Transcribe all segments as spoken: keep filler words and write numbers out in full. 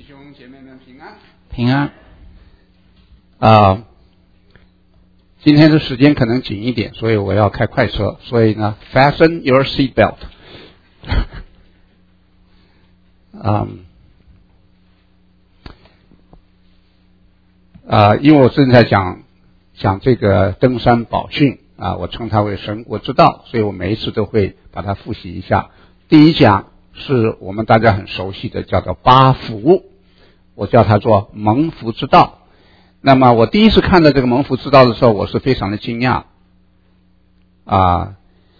兄姐妹们平安， 平安。啊、呃，今天的时间可能紧一点，所以我要开快车，所以呢 ，fasten your seat belt 嗯，啊、呃，因为我正在讲讲这个登山宝训啊，我称它为神国之道，所以我每一次都会把它复习一下。第一讲是我们大家很熟悉的，叫做八福，我叫它做蒙福之道。那么我第一次看到这个蒙福之道的时候，我是非常的惊讶啊！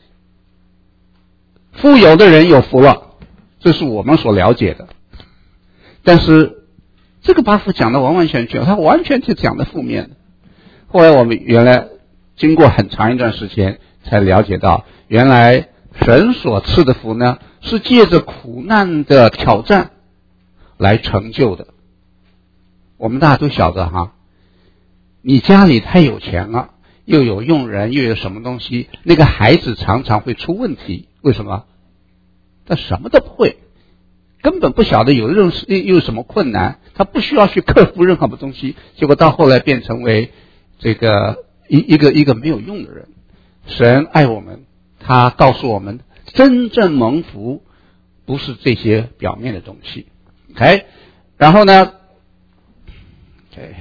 富有的人有福了，这是我们所了解的。但是这个八福讲的完完全全，它完全是讲的负面的。后来我们原来经过很长一段时间才了解到，原来神所赐的福呢，是借着苦难的挑战来成就的。我们大家都晓得哈，你家里太有钱了，又有佣人，又有什么东西，那个孩子常常会出问题。为什么？他什么都不会，根本不晓得有任又有什么困难，他不需要去克服任何的东西，结果到后来变成为这个一一个一个没有用的人。神爱我们，他告诉我们，真正蒙福不是这些表面的东西。OK， 然后呢 ，OK，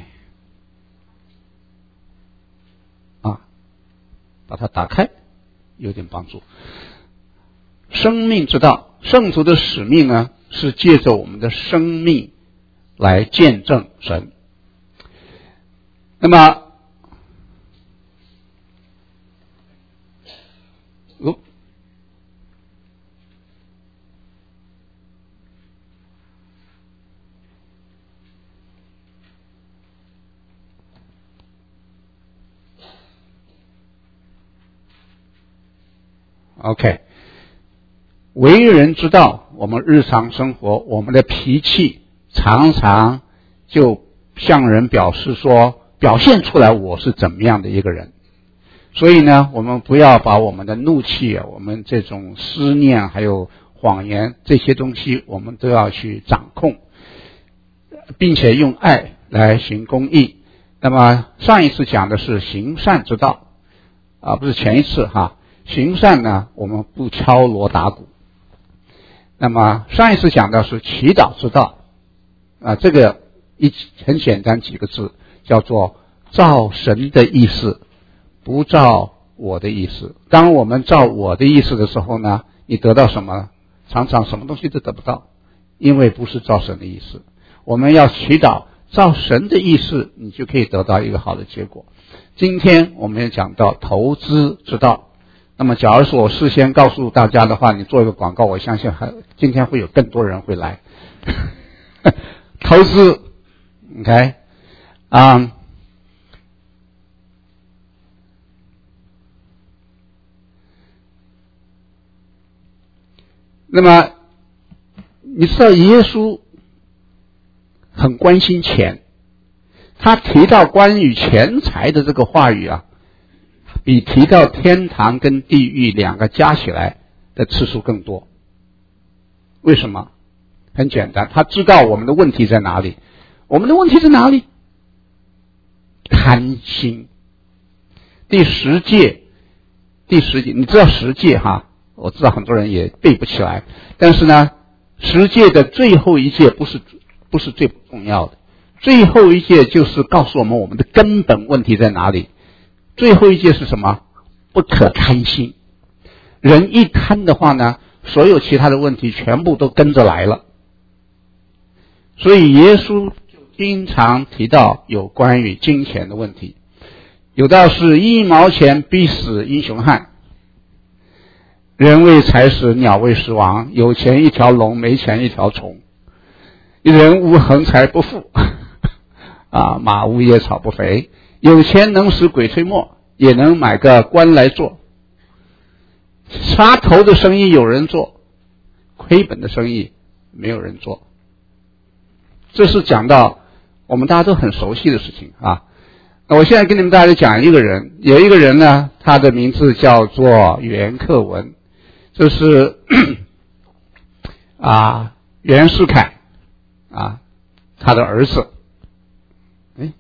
啊，把它打开，有点帮助。生命之道，圣徒的使命呢，是借着我们的生命来见证神。那么，哦。OK， 为人之道，我们日常生活，我们的脾气常常就向人表示说，表现出来我是怎么样的一个人。所以呢，我们不要把我们的怒气啊，我们这种思念还有谎言这些东西，我们都要去掌控，并且用爱来行公义。那么上一次讲的是行善之道啊，不是前一次哈。行善呢，我们不敲锣打鼓。那么上一次讲的是祈祷之道啊，这个一很简单几个字，叫做照神的意思，不照我的意思。当我们照我的意思的时候呢，你得到什么？常常什么东西都得不到，因为不是照神的意思。我们要祈祷照神的意思，你就可以得到一个好的结果。今天我们也讲到投资之道。那么假如说我事先告诉大家的话，你做一个广告，我相信还今天会有更多人会来投资 OK 啊、um, 那么你知道耶稣很关心钱，他提到关于钱财的这个话语啊，比提到天堂跟地狱两个加起来的次数更多。为什么？很简单，他知道我们的问题在哪里。我们的问题在哪里？贪心。第十诫，第十诫，你知道十诫哈？我知道很多人也背不起来，但是呢，十诫的最后一诫不是不是最重要的，最后一诫就是告诉我们我们的根本问题在哪里。最后一诫是什么？不可贪心。人一贪的话呢，所有其他的问题全部都跟着来了。所以耶稣就经常提到有关于金钱的问题。有道是一毛钱逼死英雄汉，人为财死，鸟为食亡，有钱一条龙，没钱一条虫。人无横财不富啊，马无野草不肥。有钱能使鬼推磨，也能买个官来做。杀头的生意有人做，亏本的生意没有人做。这是讲到我们大家都很熟悉的事情啊。那我现在跟你们大家讲一个人，有一个人呢，他的名字叫做袁克文，这是啊袁世凯啊他的儿子，哎，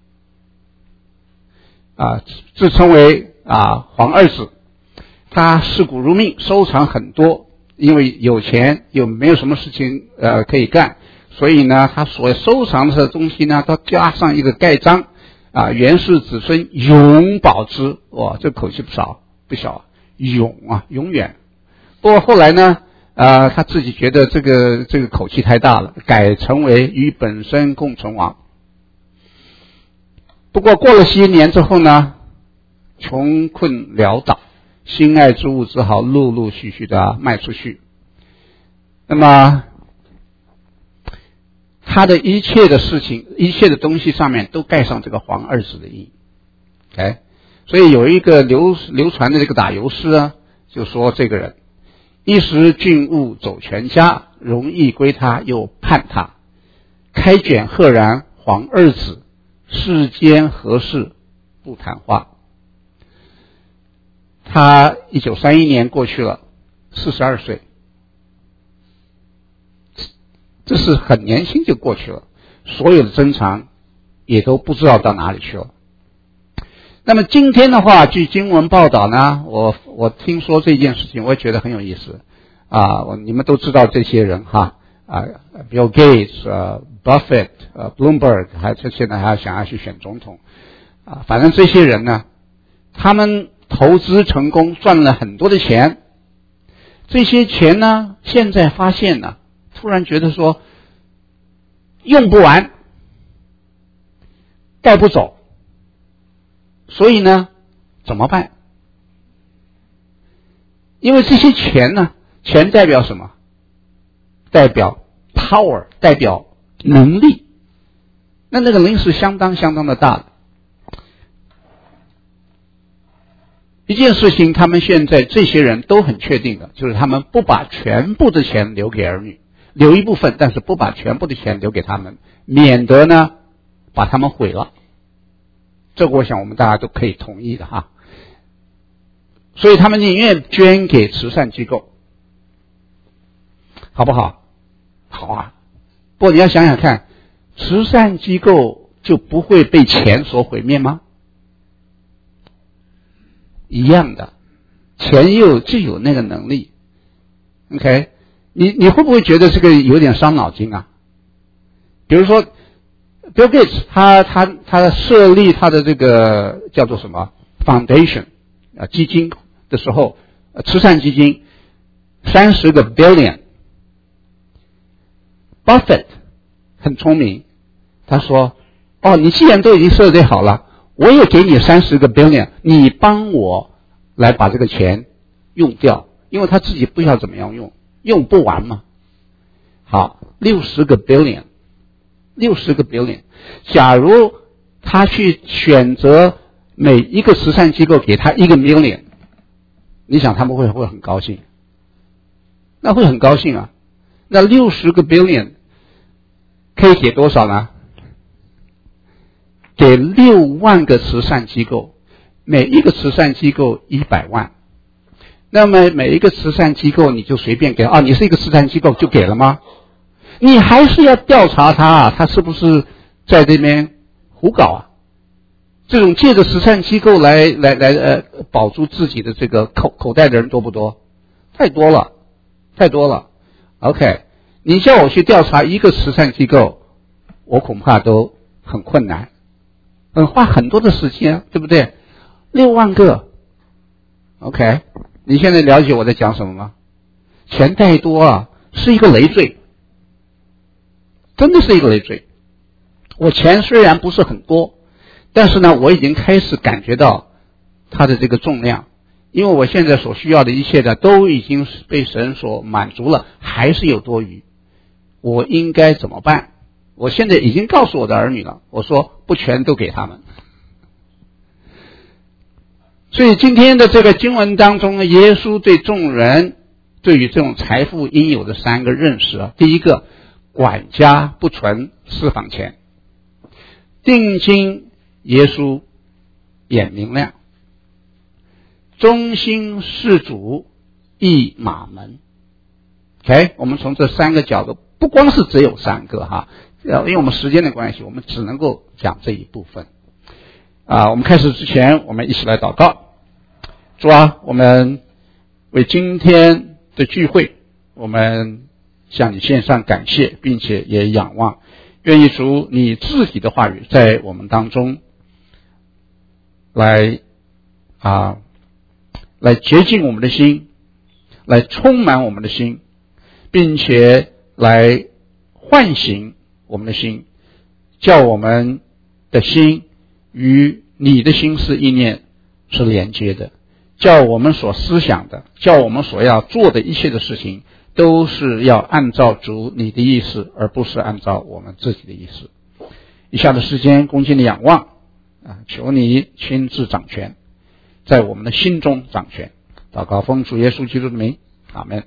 啊，自称为啊黄二子。他视古如命，收藏很多，因为有钱又没有什么事情呃可以干，所以呢，他所收藏的东西呢，都加上一个盖章啊，元氏子孙永保之。哇，这口气不少不小，永啊，永远。不过后来呢，呃，他自己觉得这个这个口气太大了，改成为与本身共存亡。不过过了些年之后呢，穷困潦倒，心爱之物只好陆陆续续的卖出去。那么他的一切的事情，一切的东西上面都盖上这个黄二子的印。哎，所以有一个流流传的这个打油诗啊，就说这个人一时俊物走全家，容易归他又叛他，开卷赫然黄二子，世间何事不谈话。他一九三一年过去了，四十二岁，这是很年轻就过去了，所有的珍藏也都不知道到哪里去了。那么今天的话，据经文报道呢，我我听说这件事情，我也觉得很有意思啊。我你们都知道这些人哈啊 ，Bill Gates、呃 Buffett、呃 Bloomberg， 还这现在还要想要去选总统啊。反正这些人呢，他们投资成功，赚了很多的钱。这些钱呢，现在发现呢，突然觉得说用不完，带不走。所以呢，怎么办？因为这些钱呢，钱代表什么？代表 power， 代表能力。那那个能力是相当相当的大的。一件事情，他们现在这些人都很确定的，就是他们不把全部的钱留给儿女，留一部分，但是不把全部的钱留给他们，免得呢把他们毁了。这个我想我们大家都可以同意的哈。所以他们宁愿捐给慈善机构，好不好？好啊。不过你要想想看，慈善机构就不会被钱所毁灭吗？一样的，钱又就有那个能力。OK， 你你会不会觉得这个有点伤脑筋啊？比如说Bill Gates 他他他设立他的这个叫做什么 foundation 啊基金的时候，慈善基金三十个 billion。Buffett 很聪明，他说：“哦，你既然都已经设计好了，我也给你三十个 billion， 你帮我来把这个钱用掉，因为他自己不知道怎么样用，用不完嘛。”好，六十个 billion。六十个 billion， 假如他去选择每一个慈善机构给他一个 million， 你想他们会不会很高兴？那会很高兴啊。那六十个 billion 可以给多少呢？给六万个慈善机构，每一个慈善机构一百万。那么每一个慈善机构你就随便给啊，你是一个慈善机构就给了吗？你还是要调查他啊，他是不是在这边胡搞啊？这种借着慈善机构来来来呃保住自己的这个口口袋的人多不多？太多了，太多了。OK， 你叫我去调查一个慈善机构，我恐怕都很困难，嗯，花很多的时间，对不对？六万个 ，OK， 你现在了解我在讲什么吗？钱太多啊，是一个累赘。真的是一个累赘。我钱虽然不是很多，但是呢，我已经开始感觉到它的这个重量，因为我现在所需要的一切的都已经被神所满足了，还是有多余。我应该怎么办？我现在已经告诉我的儿女了，我说不全都给他们。所以今天的这个经文当中呢，耶稣对众人对于这种财富应有的三个认识啊，第一个，管家不存私房钱，定睛耶稣眼明亮，忠心事主一马门。OK， 我们从这三个角度，不光是只有三个哈， 呃，因为我们时间的关系，我们只能够讲这一部分。啊，我们开始之前，我们一起来祷告。主啊，我们为今天的聚会，我们向你献上感谢，并且也仰望，愿意主你自己的话语在我们当中来啊，来洁净我们的心，来充满我们的心，并且来唤醒我们的心，叫我们的心与你的心思意念是连接的，叫我们所思想的，叫我们所要做的一切的事情，都是要按照主你的意思，而不是按照我们自己的意思。以下的时间恭敬的仰望啊，求你亲自掌权，在我们的心中掌权。祷告奉主耶稣基督的名，阿们。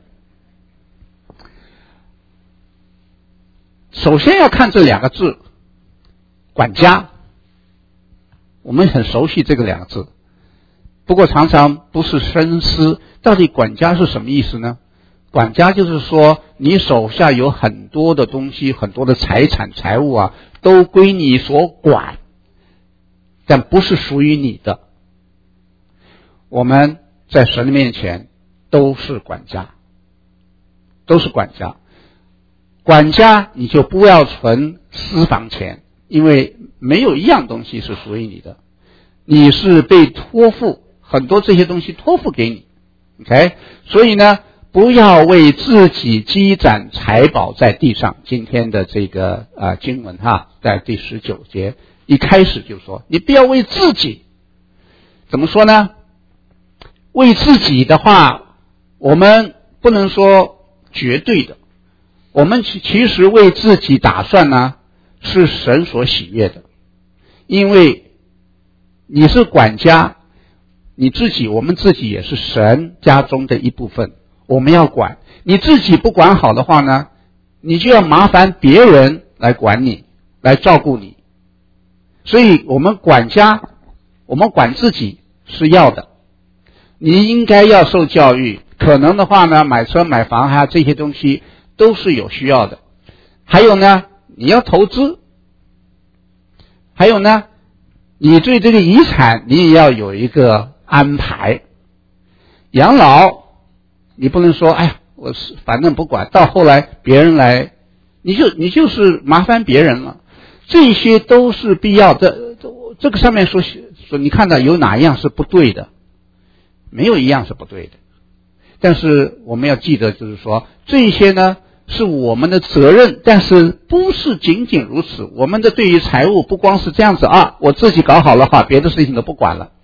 首先要看这两个字，管家。我们很熟悉这个两个字，不过常常不是深思，到底管家是什么意思呢？管家就是说，你手下有很多的东西，很多的财产财物啊，都归你所管，但不是属于你的。我们在神的面前都是管家，都是管家。管家你就不要存私房钱，因为没有一样东西是属于你的，你是被托付，很多这些东西托付给你 OK， 所以呢，不要为自己积攒财宝在地上。今天的这个啊、呃、经文哈，在第十九节一开始就说，你不要为自己，怎么说呢？为自己的话，我们不能说绝对的，我们其实为自己打算呢，是神所喜悦的，因为你是管家，你自己我们自己也是神家中的一部分，我们要管。你自己不管好的话呢，你就要麻烦别人来管你，来照顾你。所以我们管家，我们管自己是要的，你应该要受教育，可能的话呢，买车买房还有这些东西都是有需要的。还有呢，你要投资，还有呢，你对这个遗产你也要有一个安排。养老你不能说哎呀我是反正不管，到后来别人来，你就你就是麻烦别人了，这些都是必要的。这个上面说说你看到有哪一样是不对的？没有一样是不对的。但是我们要记得，就是说这些呢是我们的责任，但是不是仅仅如此。我们的对于财务不光是这样子啊，我自己搞好了话，别的事情都不管了。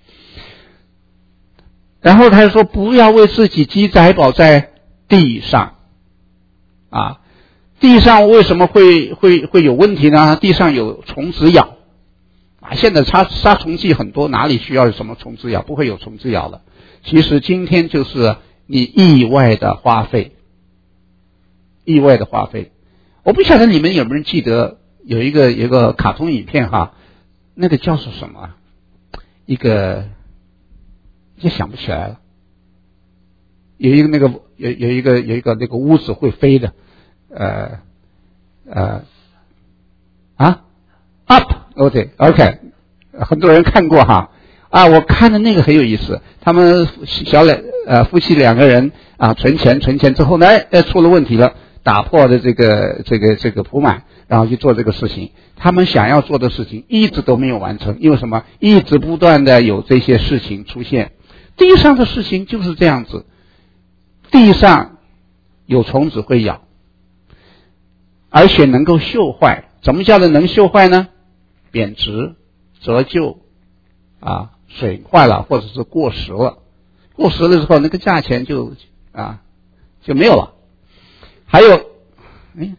然后他说不要为自己积财宝在地上啊，地上为什么会会会有问题呢？地上有虫子咬啊，现在杀杀虫剂很多，哪里需要什么虫子咬？不会有虫子咬了。其实今天就是你意外的花费，意外的花费。我不晓得你们有没有人记得有一个有一个卡通影片哈，那个叫做什么？一个也想不起来了。有一个那个有有一个有一个那个屋子会飞的，呃呃啊 ，up， 哦对 ，OK， 很多人看过哈。啊，我看的那个很有意思，他们小两呃夫妻两个人啊存钱存钱之后呢，哎出了问题了，打破的这个这个这个铺满，然后去做这个事情。他们想要做的事情一直都没有完成，因为什么？一直不断的有这些事情出现。地上的事情就是这样子，地上有虫子会咬，而且能够锈坏。怎么叫的能锈坏呢？贬值、折旧啊。水坏了或者是过时了，过时了之后那个价钱就啊就没有了。还有哎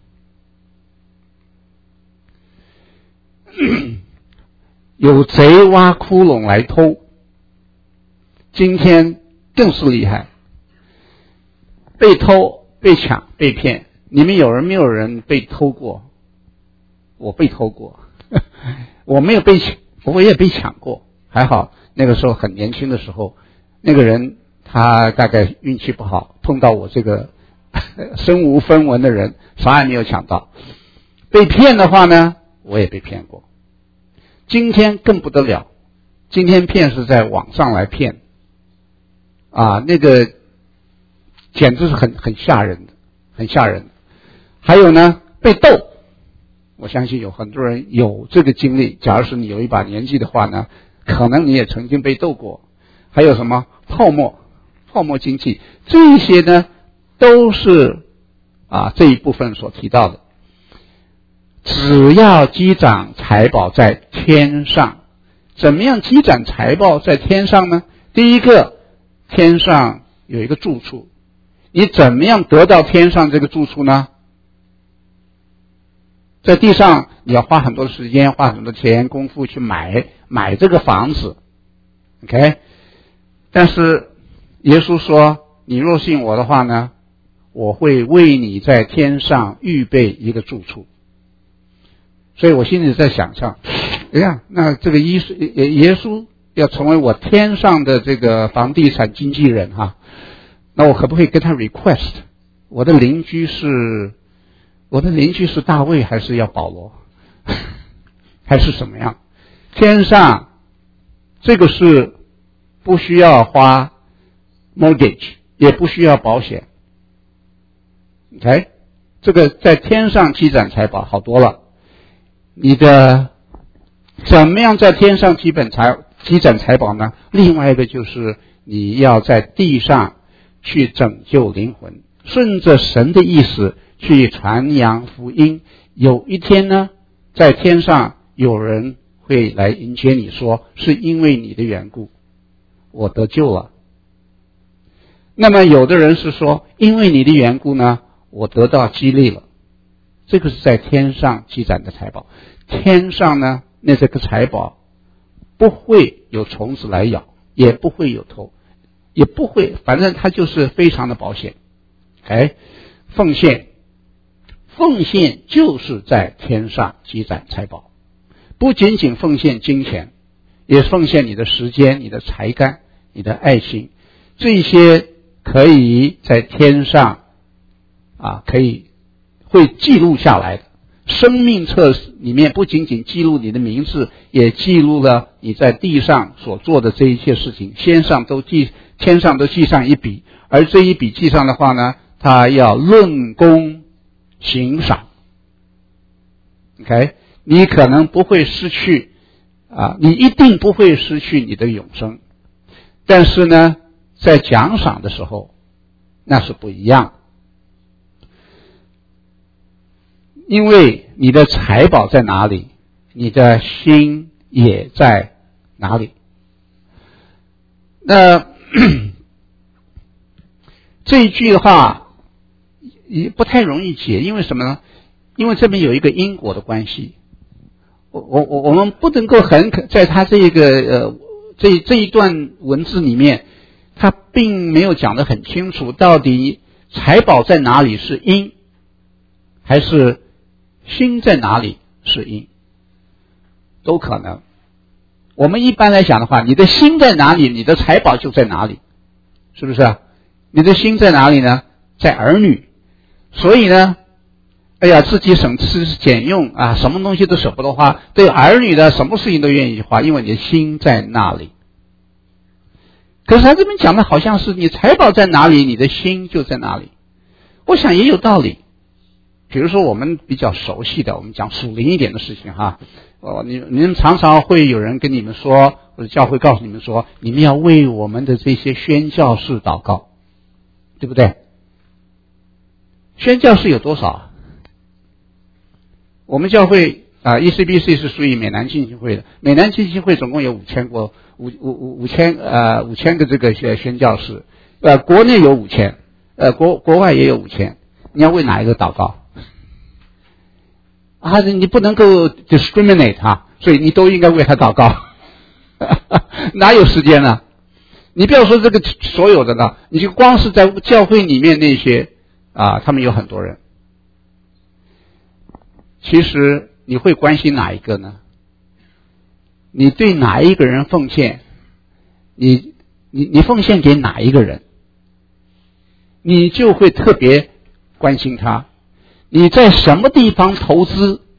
有贼挖窟窿来偷，今天更是厉害，被偷被抢被骗。你们有人没有人被偷过？我被偷过我没有被抢，我也被抢过，还好那个时候很年轻的时候，那个人他大概运气不好，碰到我这个身无分文的人，啥也没有抢到。 被骗的话呢，我也被骗过。今天更不得了，今天骗是在网上来骗，啊，那个简直是很很吓人的，很吓人的。还有呢，被斗，我相信有很多人有这个经历。假如是你有一把年纪的话呢，可能你也曾经被斗过。还有什么泡沫、泡沫经济，这些呢都是啊这一部分所提到的。只要积攒财宝在天上，怎么样积攒财宝在天上呢？第一个，天上有一个住处，你怎么样得到天上这个住处呢？在地上你要花很多时间，花很多钱功夫去买买这个房子 ，OK？ 但是耶稣说，你若信我的话呢，我会为你在天上预备一个住处。所以我心里在想象，哎呀，那这个耶稣耶稣要成为我天上的这个房地产经纪人哈，那我可不可以跟他 request？ 我的邻居是我的邻居是大卫还是要保罗，还是什么样？天上这个是不需要花 mortgage， 也不需要保险。OK， 这个在天上积攒财宝好多了。你的怎么样在天上积本财积攒财宝呢？另外一个就是你要在地上去拯救灵魂，顺着神的意思去传扬福音。有一天呢，在天上有人会来迎接你，说是因为你的缘故我得救了。那么有的人是说，因为你的缘故呢，我得到激励了。这个是在天上积攒的财宝。天上呢，那这个财宝不会有虫子来咬，也不会有偷，也不会，反正它就是非常的保险。哎，奉献，奉献就是在天上积攒财宝，不仅仅奉献金钱，也奉献你的时间、你的才干、你的爱心，这些可以在天上啊，可以会记录下来的。生命册里面不仅仅记录你的名字，也记录了你在地上所做的这一切事情，天上都记天上都记上一笔，而这一笔记上的话呢，它要论功行赏。 OK， 你可能不会失去啊，你一定不会失去你的永生，但是呢，在奖赏的时候那是不一样，因为你的财宝在哪里，你的心也在哪里。那这一句话也不太容易解，因为什么呢？因为这边有一个因果的关系。我我我我们不能够很可在他这个呃这这一段文字里面，他并没有讲得很清楚，到底财宝在哪里是因，还是心在哪里是因，都可能。我们一般来讲的话，你的心在哪里，你的财宝就在哪里，是不是啊？你的心在哪里呢？在儿女。所以呢，哎呀，自己省吃俭用啊，什么东西都舍不得花，对儿女的什么事情都愿意花，因为你的心在那里。可是他这边讲的好像是你财宝在哪里，你的心就在哪里。我想也有道理。比如说我们比较熟悉的，我们讲属灵一点的事情哈，哦，你你们常常会有人跟你们说，或者教会告诉你们说，你们要为我们的这些宣教士祷告，对不对？宣教士有多少啊？我们教会啊 ，E C B C 是属于美南浸信会的，美南浸信会总共有五千个五五五五千呃五千个这个宣教士，呃，国内有五千，呃，国国外也有五千，你要为哪一个祷告？啊，你不能够 discriminate 他，所以你都应该为他祷告。哪有时间呢？你不要说这个所有的呢，你就光是在教会里面那些啊，他们有很多人。其实你会关心哪一个呢？你对哪一个人奉献？你你你奉献给哪一个人？你就会特别关心他。你在什么地方投资，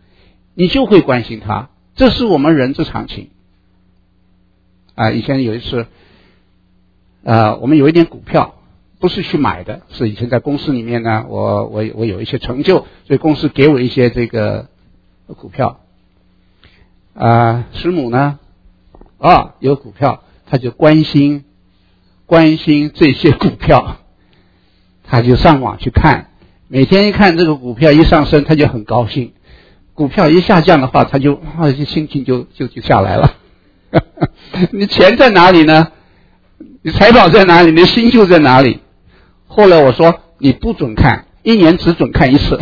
你就会关心它，这是我们人之常情。啊，以前有一次，呃，我们有一点股票，不是去买的，是以前在公司里面呢，我我我有一些成就，所以公司给我一些这个股票。啊，师母呢，啊，有股票，他就关心关心这些股票，他就上网去看，每天一看这个股票一上升，他就很高兴；股票一下降的话，他就啊，心情就就就下来了。你钱在哪里呢？你财宝在哪里？你的心就在哪里？后来我说你不准看，一年只准看一次。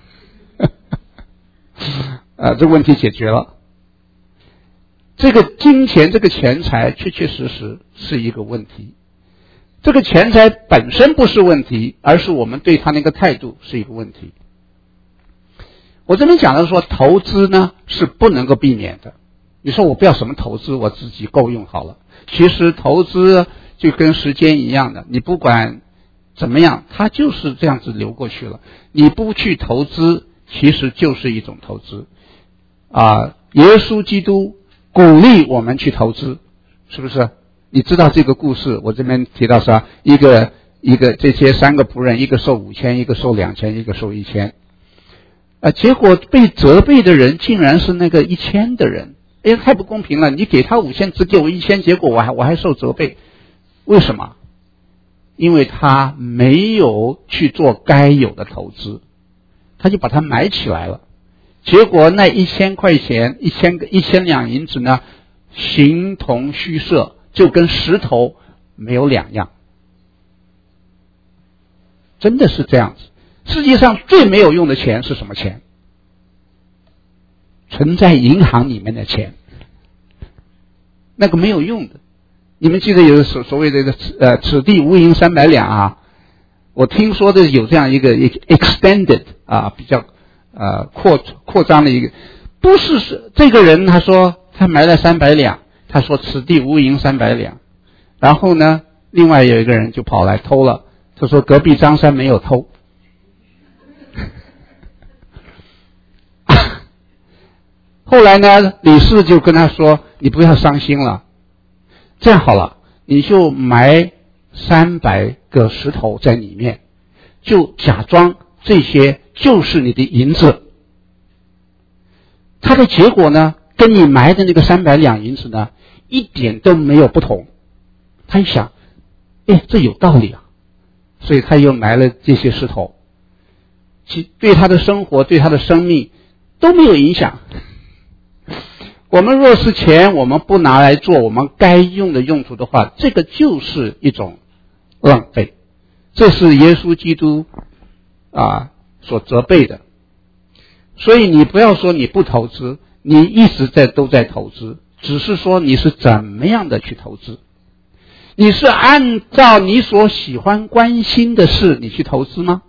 啊，这个问题解决了。这个金钱，这个钱财，确确实实是一个问题。这个钱财本身不是问题，而是我们对他那个态度是一个问题。我这边讲的说，投资呢是不能够避免的。你说我不要什么投资，我自己够用好了。其实投资就跟时间一样的，你不管怎么样，它就是这样子流过去了。你不去投资，其实就是一种投资。啊，耶稣基督鼓励我们去投资，是不是？你知道这个故事，我这边提到啥？一个一个这些三个仆人，一个收五千，一个收两千，一个收一千。啊，结果被责备的人竟然是那个一千的人。哎呀，太不公平了！你给他五千，只给我一千，结果我还我还受责备，为什么？因为他没有去做该有的投资，他就把它买起来了。结果那一千块钱，一千个一千两银子呢，形同虚设，就跟石头没有两样。真的是这样子。世界上最没有用的钱是什么钱？存在银行里面的钱，那个没有用的。你们记得有所所谓的呃此地无银三百两啊？我听说的有这样一个 extended 啊，比较呃扩扩张的一个，不是是这个人他说他买了三百两，他说此地无银三百两，然后呢，另外有一个人就跑来偷了，他说隔壁张三没有偷。后来呢，李四就跟他说：“你不要伤心了，这样好了，你就埋三百个石头在里面，就假装这些就是你的银子。它的结果呢，跟你埋的那个三百两银子呢，一点都没有不同。”他一想，哎，这有道理啊，所以他又埋了这些石头，其对他的生活、对他的生命都没有影响。我们若是钱我们不拿来做我们该用的用途的话，这个就是一种浪费。这是耶稣基督啊所责备的。所以你不要说你不投资，你一直在都在投资，只是说你是怎么样的去投资。你是按照你所喜欢关心的事你去投资吗？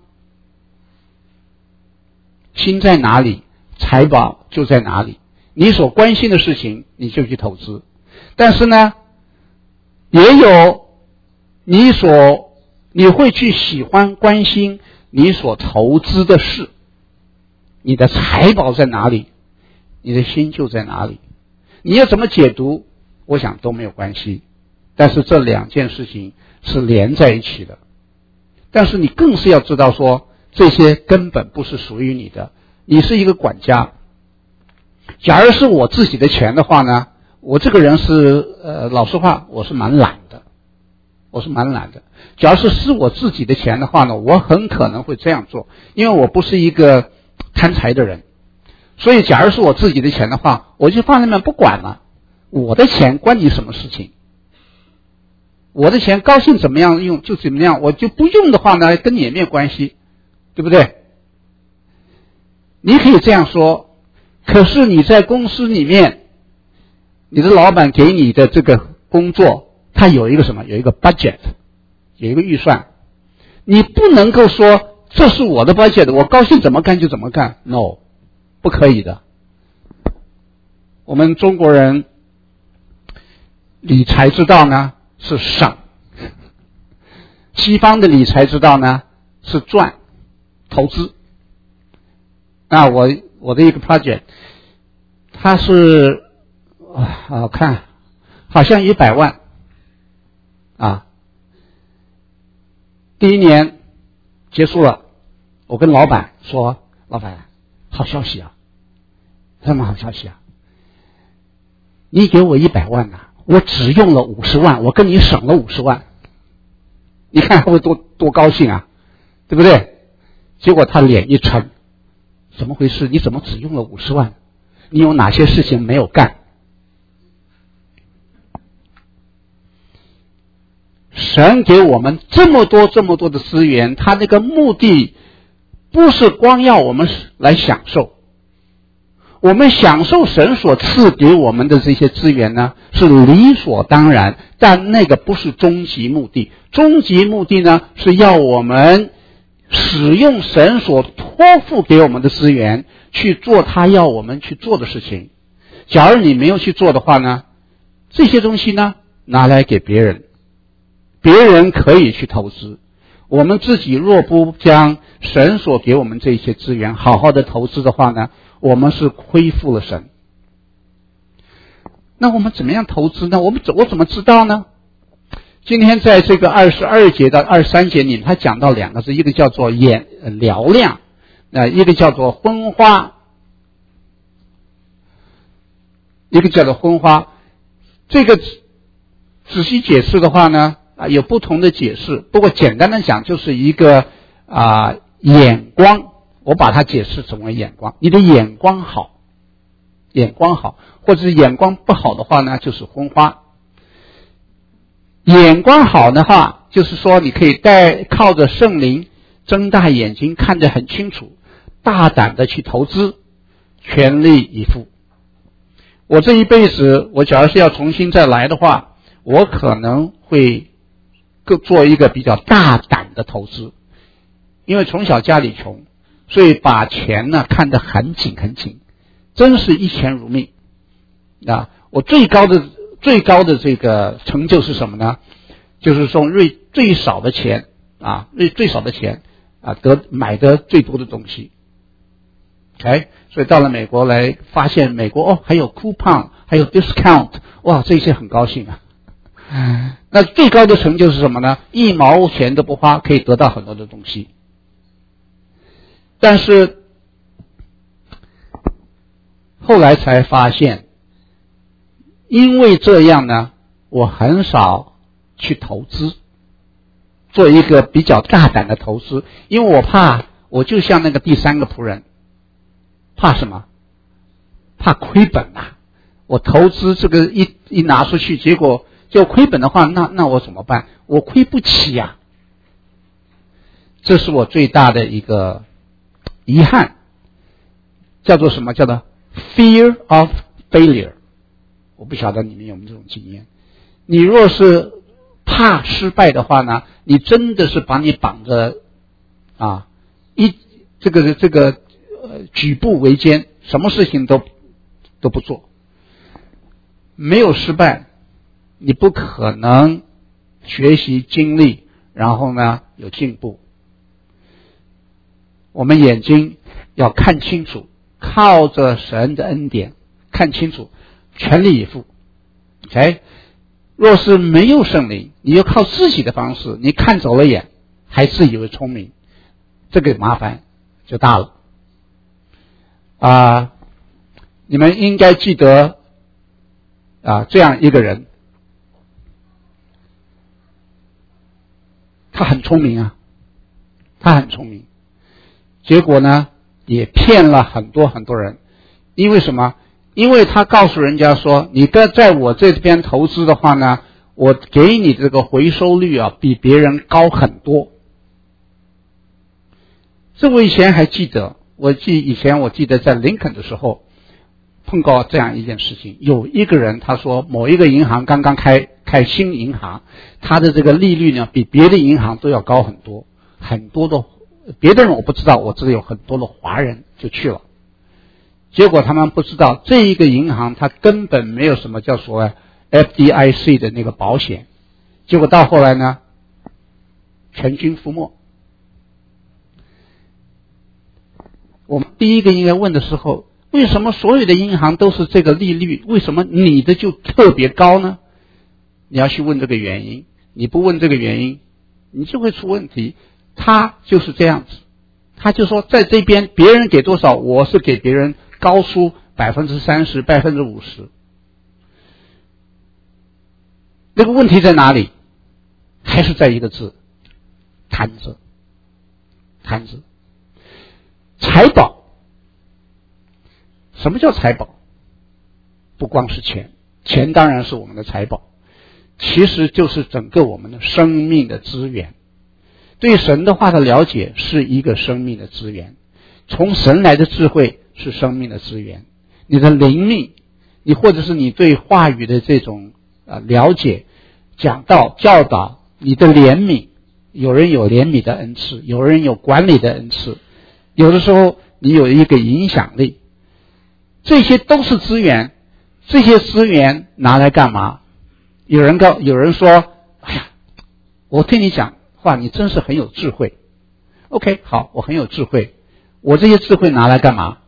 心在哪里，财宝就在哪里。你所关心的事情你就去投资，但是呢，也有你所你会去喜欢关心你所投资的事，你的财宝在哪里，你的心就在哪里。你要怎么解读，我想都没有关系，但是这两件事情是连在一起的。但是你更是要知道说，这些根本不是属于你的，你是一个管家。假如是我自己的钱的话呢，我这个人是呃，老实话，我是蛮懒的，我是蛮懒的。假如是是我自己的钱的话呢，我很可能会这样做，因为我不是一个贪财的人。所以假如是我自己的钱的话，我就放那边不管了，我的钱关你什么事情？我的钱高兴怎么样用就怎么样，我就不用的话呢，跟你也没有关系，对不对？你可以这样说。可是你在公司里面，你的老板给你的这个工作，他有一个什么？有一个 budget， 有一个预算。你不能够说这是我的 budget， 我高兴怎么干就怎么干。No， 不可以的。我们中国人理财之道呢是省，西方的理财之道呢是赚，投资。那我我的一个 project， 他是啊，我看好像一百万啊。第一年结束了，我跟老板说：“老板，好消息啊！什么好消息啊？你给我一百万呐、啊，我只用了五十万，我跟你省了五十万。你看会多多高兴啊，对不对？”结果他脸一沉，怎么回事？你怎么只用了五十万？你有哪些事情没有干？神给我们这么多这么多的资源，他那个目的不是光要我们来享受。我们享受神所赐给我们的这些资源呢，是理所当然，但那个不是终极目的。终极目的呢，是要我们使用神所托付给我们的资源，去做他要我们去做的事情。假如你没有去做的话呢，这些东西呢，拿来给别人，别人可以去投资。我们自己若不将神所给我们这些资源好好的投资的话呢，我们是亏负了神。那我们怎么样投资呢？我们我怎么知道呢？今天在这个二十二节到二十三节里面，他讲到两个字，一个叫做眼嘹亮，呃，一个叫做昏花，一个叫做昏花。这个仔细解释的话呢，啊，有不同的解释。不过简单的讲，就是一个啊眼光，我把它解释成为眼光。你的眼光好，眼光好，或者是眼光不好的话呢，就是昏花。眼光好的话，就是说你可以带靠着圣灵睁大眼睛看得很清楚，大胆的去投资，全力以赴。我这一辈子，我假如是要重新再来的话，我可能会做一个比较大胆的投资。因为从小家里穷，所以把钱呢看得很紧很紧，真是一钱如命啊！我最高的最高的这个成就是什么呢？就是说最最少的钱啊，最最少的钱啊，得买得最多的东西。OK， 所以到了美国来，发现美国哦还有 coupon， 还有 discount， 哇，这些很高兴啊。那最高的成就是什么呢？一毛钱都不花，可以得到很多的东西。但是后来才发现，因为这样呢，我很少去投资，做一个比较大胆的投资，因为我怕，我就像那个第三个仆人，怕什么？怕亏本啊！我投资这个一一拿出去，结果就亏本的话，那那我怎么办？我亏不起呀、啊！这是我最大的一个遗憾，叫做什么？叫做 fear of failure。我不晓得你们有没有这种经验。你若是怕失败的话呢，你真的是把你绑着啊，一这个这个呃举步维艰，什么事情都都不做。没有失败，你不可能学习经历，然后呢有进步。我们眼睛要看清楚，靠着神的恩典看清楚，全力以赴。OK， 若是没有圣灵，你就靠自己的方式，你看走了眼，还自以为聪明，这个麻烦就大了。啊，你们应该记得啊，这样一个人，他很聪明啊，他很聪明。结果呢，也骗了很多很多人。因为什么？因为他告诉人家说，你在在我这边投资的话呢，我给你这个回收率啊，比别人高很多。这我以前还记得，我记以前我记得在林肯的时候碰到这样一件事情，有一个人他说某一个银行刚刚开开新银行，他的这个利率呢比别的银行都要高很多，很多的。别的人我不知道，我知道有很多的华人就去了，结果他们不知道这一个银行它根本没有什么叫所谓 F D I C 的那个保险，结果到后来呢，全军覆没。我们第一个应该问的时候，为为什么所有的银行都是这个利率？为什么你的就特别高呢？你要去问这个原因，你不问这个原因，你就会出问题。他就是这样子，他就说在这边别人给多少，我是给别人高出百分之三十、百分之五十。那个问题在哪里？还是在一个字，贪字。贪字。财宝。什么叫财宝？不光是钱，钱当然是我们的财宝，其实就是整个我们的生命的资源。对神的话的了解是一个生命的资源，从神来的智慧是生命的资源。你的灵命，你或者是你对话语的这种呃了解、讲道、教导，你的怜悯，有人有怜悯的恩赐，有人有管理的恩赐，有的时候你有一个影响力，这些都是资源。这些资源拿来干嘛？有人告，有人说，哎呀，我听你讲话，你真是很有智慧。OK， 好，我很有智慧，我这些智慧拿来干嘛？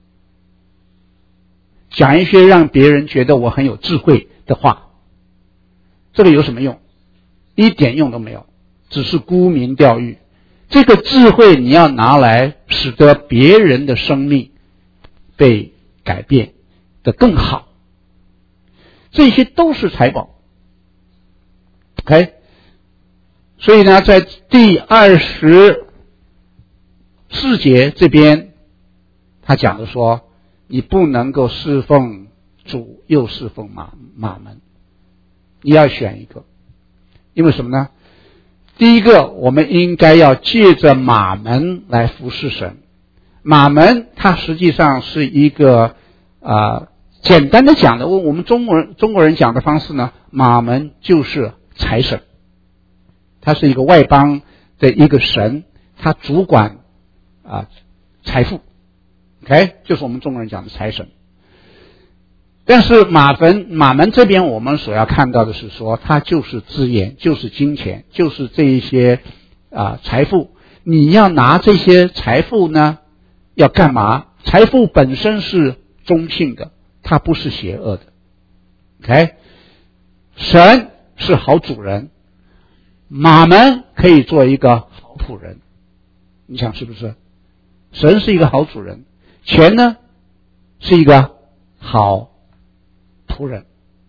讲一些让别人觉得我很有智慧的话，这个有什么用？一点用都没有，只是沽名钓誉。这个智慧你要拿来使得别人的生命被改变得更好，这些都是财宝。OK， 所以呢，在第二十四节这边，他讲的说，你不能够侍奉主又侍奉马马门，你要选一个。因为什么呢？第一个，我们应该要借着马门来服侍神。马门它实际上是一个啊、呃，简单的讲的，我们中国人中国人讲的方式呢，马门就是财神，他是一个外邦的一个神，他主管啊、呃、财富 ，OK， 就是我们中国人讲的财神。但是马门马门这边我们所要看到的是说，它就是资源，就是金钱，就是这一些啊、呃、财富。你要拿这些财富呢，要干嘛？财富本身是中性的，它不是邪恶的。OK， 神是好主人，马门可以做一个好仆人。你想是不是？神是一个好主人，钱呢是一个好仆人。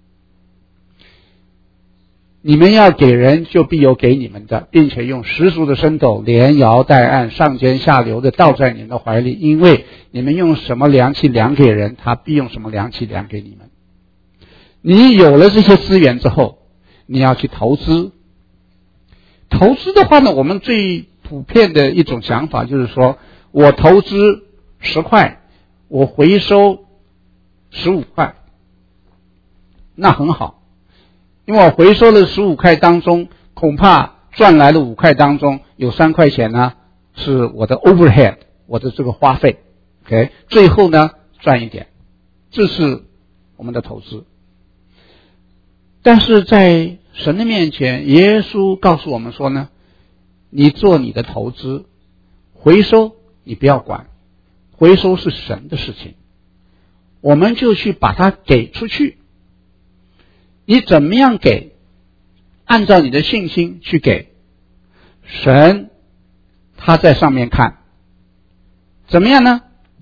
你们要给人，就必有给你们的，并且用十足的升斗连摇带按，上尖下流的倒在你们的怀里，因为你们用什么量器量给人，他必用什么量器量给你们。你有了这些资源之后，你要去投资。投资的话呢，我们最普遍的一种想法就是说，我投资十块，我回收十五块，那很好。因为我回收了十五块当中，恐怕赚来的五块当中有三块钱呢是我的 overhead， 我的这个花费 ，OK， 最后呢赚一点，这是我们的投资。但是在神的面前，耶稣告诉我们说呢，你做你的投资，回收你不要管，回收是神的事情，我们就去把它给出去。你怎么样给？按照你的信心去给。神他在上面看，怎么样呢？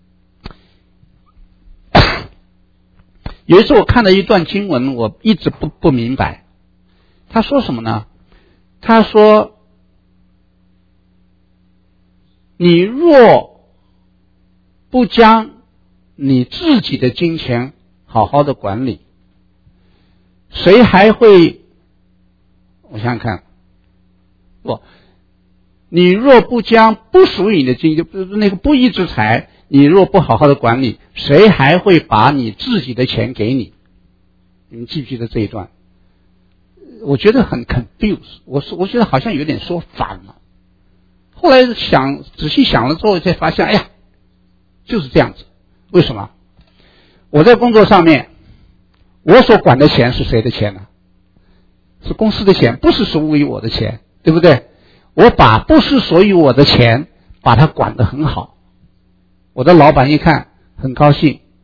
有一次我看了一段经文，我一直不不明白，他说什么呢？他说，你若不将你自己的金钱好好的管理，谁还会？我想想看，不，你若不将不属于你的金，就那个不义之财，你若不好好的管理，谁还会把你自己的钱给你？你们记不记得这一段？我觉得很 confused， 我说我觉得好像有点说反了。后来想仔细想了之后，才发现，哎呀，就是这样子。为什么？我在工作上面，我所管的钱是谁的钱呢？是公司的钱，不是属于我的钱，对不对？我把不是属于我的钱把它管得很好，我的老板一看很高兴，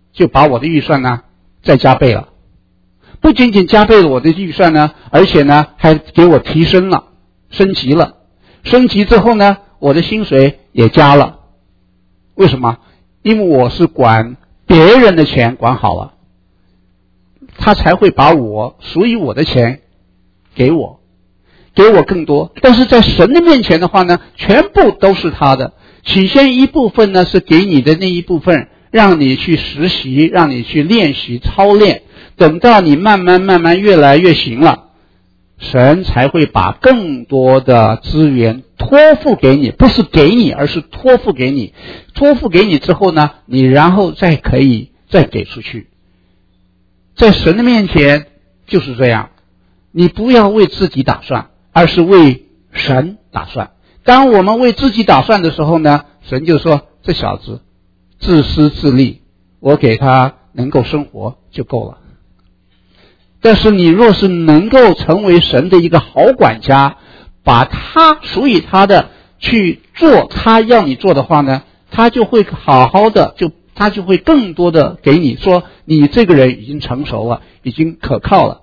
就把我的预算呢再加倍了，不仅仅加倍了我的预算呢，而且呢还给我提升了，升级了。升级之后呢，我的薪水也加了。为什么？因为我是管别人的钱管好了，他才会把我属于我的钱给我，给我更多。但是在神的面前的话呢，全部都是他的。起先一部分呢是给你的那一部分，让你去实习，让你去练习操练，等到你慢慢慢慢越来越行了，神才会把更多的资源托付给你，不是给你，而是托付给你。托付给你之后呢，你然后再可以再给出去。在神的面前就是这样，你不要为自己打算，而是为神打算。当我们为自己打算的时候呢，神就说这小子自私自利，我给他能够生活就够了。但是你若是能够成为神的一个好管家，把他属于他的去做他要你做的话呢，他就会好好的，就他就会更多的给你说，你这个人已经成熟了，已经可靠了。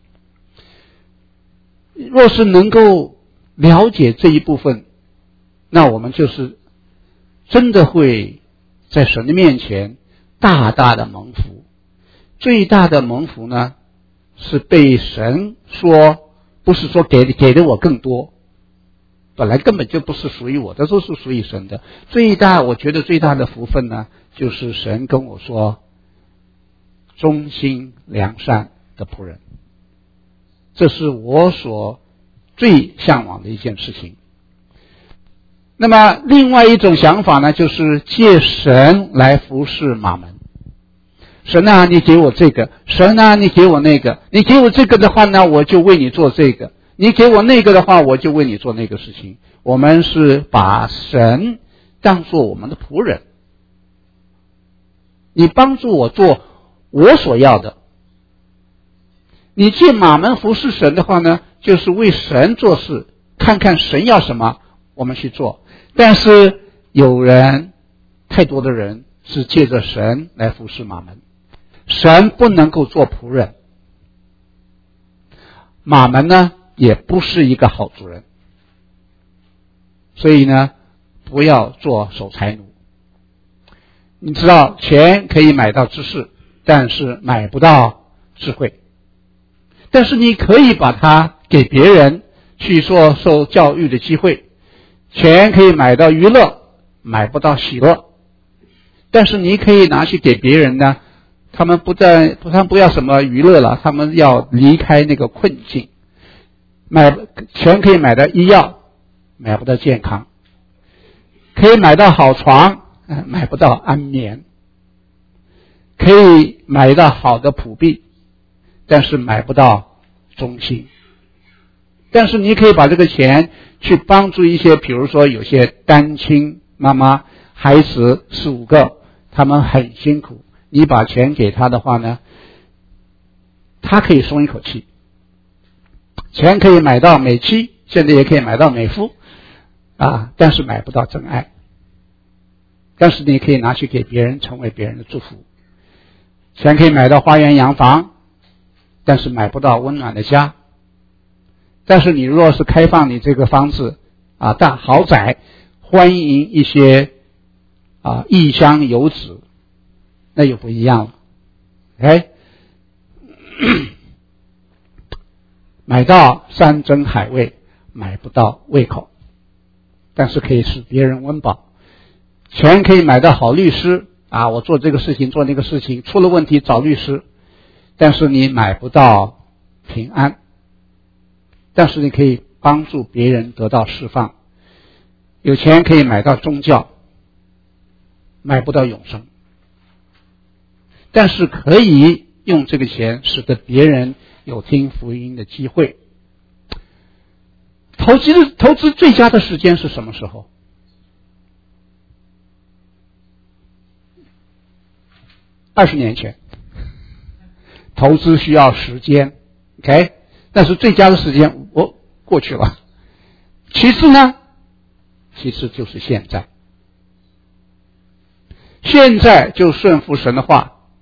若是能够了解这一部分，那我们就是真的会在神的面前大大的蒙福。最大的蒙福呢，是被神说，不是说给给的我更多，本来根本就不是属于我的，都是属于神的。最大，我觉得最大的福分呢，就是神跟我说，忠心良善的仆人，这是我所最向往的一件事情。那么另外一种想法呢，就是借神来服侍马门。神啊，你给我这个，神啊，你给我那个，你给我这个的话呢，我就为你做这个，你给我那个的话，我就为你做那个事情。我们是把神当作我们的仆人，你帮助我做我所要的。你借马门服侍神的话呢，就是为神做事，看看神要什么我们去做。但是有人，太多的人是借着神来服侍马门，神不能够做仆人，马门呢也不是一个好主人，所以呢不要做守财奴。你知道钱可以买到知识，但是买不到智慧。但是你可以把它给别人去做受教育的机会。钱可以买到娱乐，买不到喜乐。但是你可以拿去给别人呢，他们不在，他们不要什么娱乐了，他们要离开那个困境。买钱可以买到医药，买不到健康。可以买到好床，买不到安眠。可以买到好的仆婢，但是买不到忠心。但是你可以把这个钱去帮助一些，比如说有些单亲妈妈，孩子四五个，他们很辛苦，你把钱给他的话呢，他可以松一口气。钱可以买到美妻，现在也可以买到美夫啊，但是买不到真爱。但是你可以拿去给别人，成为别人的祝福。钱可以买到花园洋房，但是买不到温暖的家。但是你若是开放你这个房子啊，大豪宅，欢迎一些啊异乡游子，那又不一样了。哎，买到山珍海味，买不到胃口，但是可以使别人温饱。钱可以买到好律师啊，我做这个事情做那个事情，出了问题找律师，但是你买不到平安。但是你可以帮助别人得到释放。有钱可以买到宗教，买不到永生。但是可以用这个钱使得别人有听福音的机会。投资投资最佳的时间是什么时候？二十年前。投资需要时间 OK， 但是最佳的时间我、哦、过去了。其次呢，其次就是现在。现在就顺服神的话，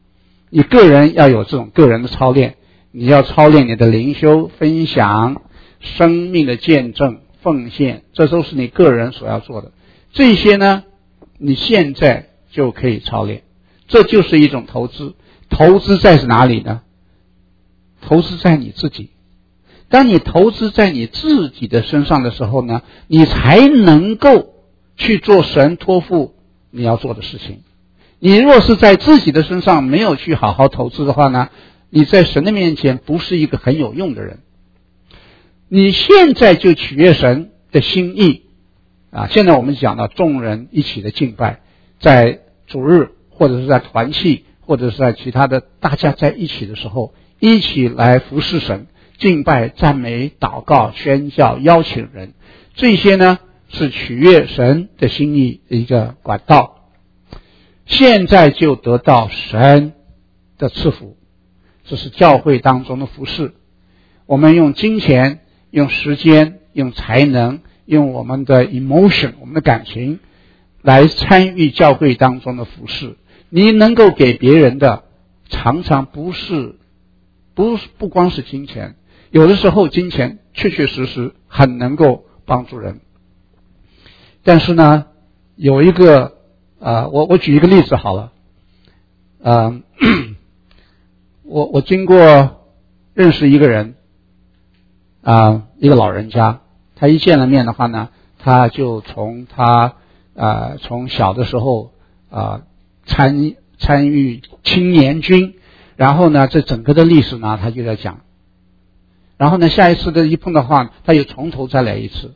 你个人要有这种个人的操练，你要操练你的灵修、分享、生命的见证、奉献，这都是你个人所要做的。这些呢，你现在就可以操练，这就是一种投资。投资在哪里呢？投资在你自己。当你投资在你自己的身上的时候呢，你才能够去做神托付你要做的事情。你若是在自己的身上没有去好好投资的话呢，你在神的面前不是一个很有用的人。你现在就取悦神的心意啊！现在我们讲到众人一起的敬拜，在主日或者是在团契或者是在其他的大家在一起的时候，一起来服侍神，敬拜、赞美、祷告、宣教、邀请人，这些呢是取悦神的心意的一个管道。现在就得到神的赐福，这是教会当中的服侍。我们用金钱、用时间、用才能、用我们的 emotion 我们的感情来参与教会当中的服侍。你能够给别人的常常不是不不光是金钱，有的时候金钱确确实实很能够帮助人。但是呢，有一个呃，我我举一个例子好了，呃，我我经过认识一个人啊、呃，一个老人家，他一见了面的话呢，他就从他呃从小的时候啊、呃、参参与青年军，然后呢这整个的历史呢他就在讲，然后呢下一次的一碰的话，他又从头再来一次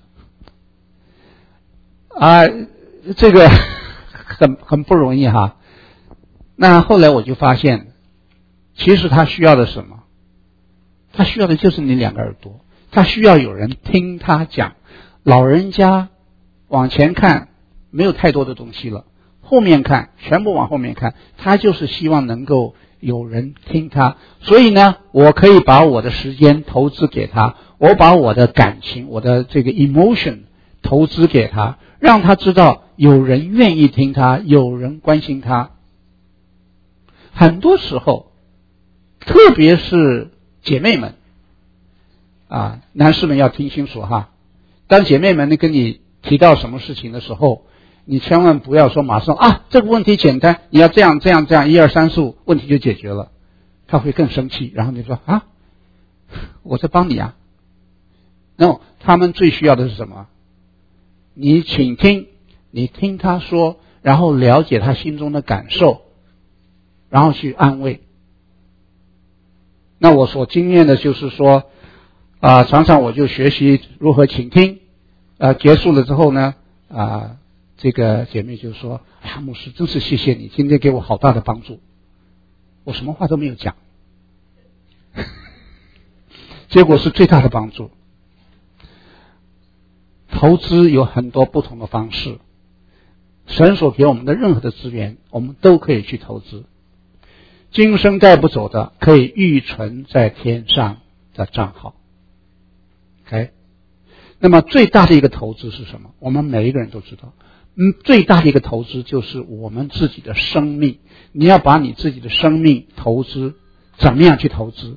啊、呃，这个很很不容易哈。那后来我就发现，其实他需要的是什么？他需要的就是你两个耳朵，他需要有人听他讲。老人家往前看没有太多的东西了，后面看全部往后面看，他就是希望能够有人听他。所以呢，我可以把我的时间投资给他，我把我的感情，我的这个 emotion 投资给他，让他知道有人愿意听他，有人关心他。很多时候特别是姐妹们啊，男士们要听清楚哈，当姐妹们跟你提到什么事情的时候，你千万不要说马上啊这个问题简单，你要这样这样这样一二三四五，问题就解决了。他会更生气，然后你说啊我在帮你啊。no， 他们最需要的是什么？你倾听，你听他说，然后了解他心中的感受，然后去安慰。那我所经验的就是说啊、呃，常常我就学习如何倾听，呃，结束了之后呢，啊、呃，这个姐妹就说：“哎呀，牧师，真是谢谢你，今天给我好大的帮助。”我什么话都没有讲，结果是最大的帮助。投资有很多不同的方式，神所给我们的任何的资源，我们都可以去投资。今生带不走的，可以预存在天上的账号。OK， 那么最大的一个投资是什么？我们每一个人都知道，嗯，最大的一个投资就是我们自己的生命。你要把你自己的生命投资，怎么样去投资？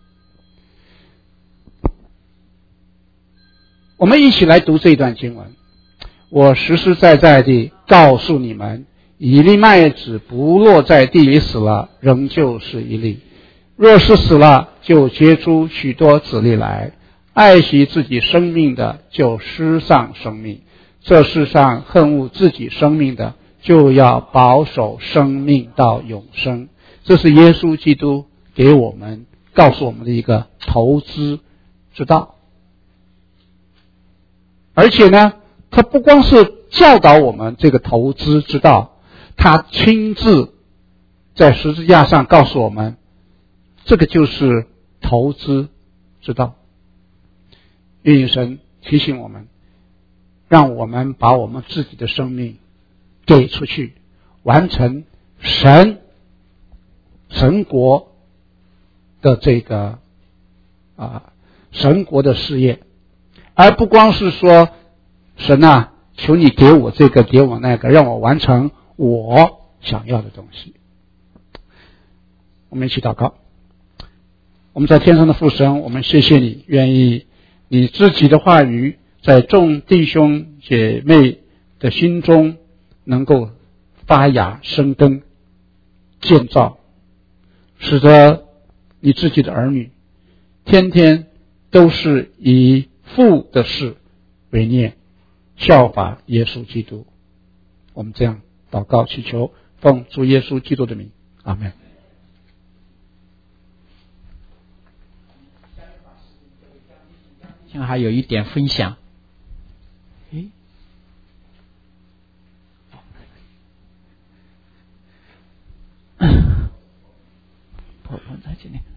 我们一起来读这一段经文。我实实在在地告诉你们，一粒麦子不落在地里死了，仍旧是一粒；若是死了，就结出许多子粒来。爱惜自己生命的，就失丧生命；这世上恨恶自己生命的，就要保守生命到永生。这是耶稣基督给我们告诉我们的一个投资之道。而且呢，他不光是教导我们这个投资之道，他亲自在十字架上告诉我们，这个就是投资之道。愿神提醒我们，让我们把我们自己的生命给出去，完成神神国的这个啊神国的事业，而不光是说神啊，求你给我这个给我那个，让我完成我想要的东西。我我们一起祷告。我们在天上的父神，我们谢谢你，愿意你自己的话语在众弟兄姐妹的心中能够发芽生根建造，使得你自己的儿女天天都是以父的事为念，效法耶稣基督。我们这样祷告祈求，奉主耶稣基督的名，阿们。 现在还有一点分享。诶，婆婆在这里。